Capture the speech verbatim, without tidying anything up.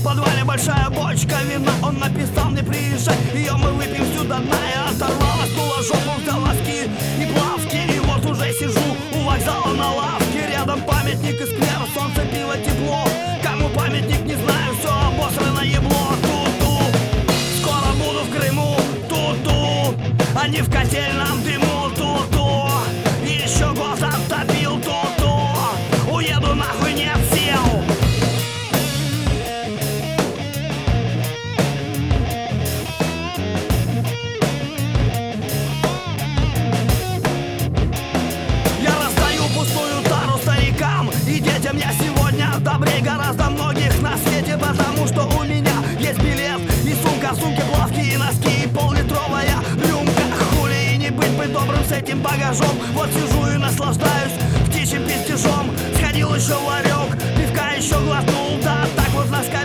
подвале большая бочка вина. Он написал мне: приезжай, ее мы выпьем всю до дна. Я оторвала стула жопу, взял носки и плавки. И вот уже сижу у вокзала на лавке. Рядом памятник и сквер, солнце, пиво, тепло. Кому памятник, не знаю, все обосрано ебло. Ту-ту, скоро буду в Крыму. Ту-ту, они в котельном дыму. Ту-ту, еще год оттопил. Ту-ту, уеду нахуй, нет сил. Я раздаю пустую тару старикам и детям. Я сегодня добрей гораздо многих на свете, потому что у меня есть билет и сумка, в сумке плавки и носки, и поллитровая рюмка. Хули и не быть бы добрым с этим багажом. Вот сижу и наслаждаюсь птичьим пестежом. Сходил еще в ларек, пивка еще глотнул. Да так вот на